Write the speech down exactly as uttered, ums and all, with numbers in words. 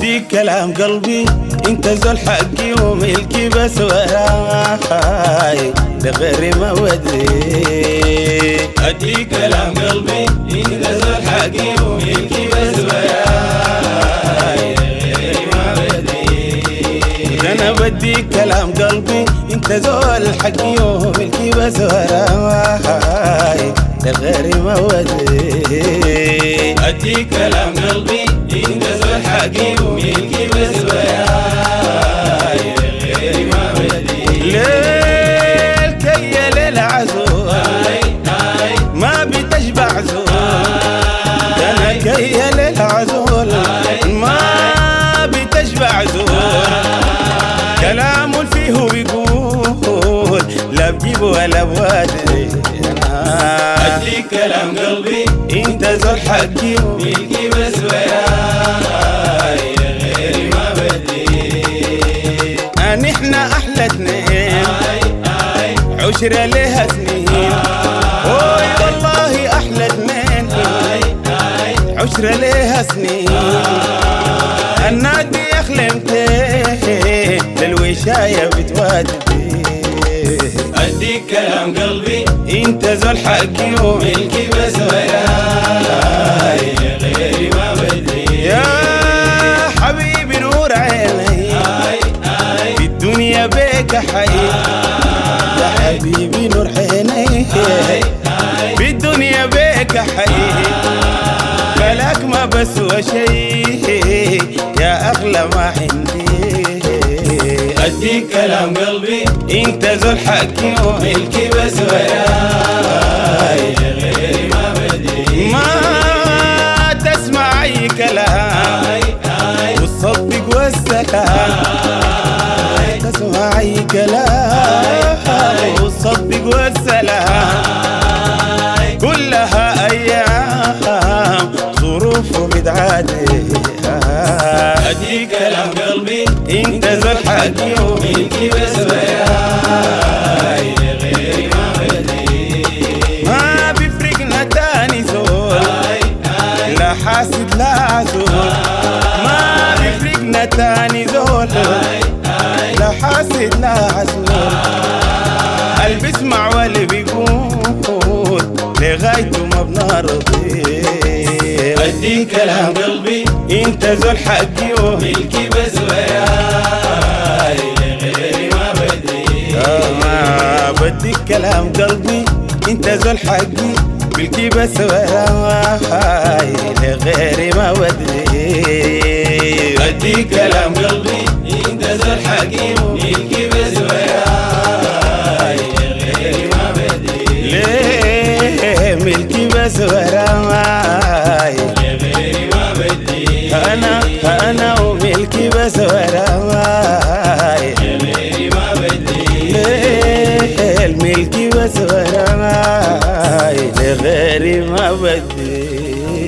اديك كلام قلبي انت زول حقي وملكي بس وراي لغيري ما ودي. اديك كلام قلبي انت زول حقي وملكي بس وراي لغيري ما ودي. انا بديك كلام قلبي انت زول حقي وملكي بس وراي لغيري ما ودي. اديك كلام قلبي انت زول حقي وملكي بس وراي لغيري ما ودي. ليل كي ليل عزول ما بتشبع زول. انا كي ليل عزول ما بتشبع زول. كلام فيه بيقول لا بجيب ولا بوادي. اديك كلام قلبي انت زول حقي وملكي بس وراي لغيري ما بدي. نحنا احلى اتنين عشرة لها سنين. اوي والله احلى اتنين عشرة لها سنين. النادي اخلمتين للوشاية بتوادي. اديك كلام قلبي انت زول حقي وملكي بس وراي لغيري ما بدي. يا حبيبي نور عيني في الدنيا بيك حي. يا حبيبي نور عيني في الدنيا بيك حي. بلاك ما بسوى شيء يا اغلى ما عندي. اديك كلام قلبي انت زول حقي وملكي بس وراي لغيري ما بدي. ما تسمع اي كلام وتصدق والسلام. تسمع اي كلام وتصدق والسلام. كلها ايام ظروف وبدعاتي. اديك كلام قلبي انت زول حقي وملكي بس وراي لغيري ما بدي. ما بيفرقنا تاني زول لا حاسد لا عزول. ما بيفرقنا تاني زول لا حاسد لا عزول. اللي بيسمع واللي بيقول لغايته ما بنرضي. اديك كلام قلبي انت زول حقي وملكي بس وراي لغيري ما بدي. آه بديك كلام قلبي انت زول حقي ملكي بس وراي لغيري ما ودي. اديك كلام قلبي انت زول حقي وملكي بس وراي لغيري ما بدي. ليه ملكي بس وراي لغيري ما بدي. انا انا وملكي بس وراي لغيري ما بدي. ليه الملكي بس وراي لغيري ما بدي.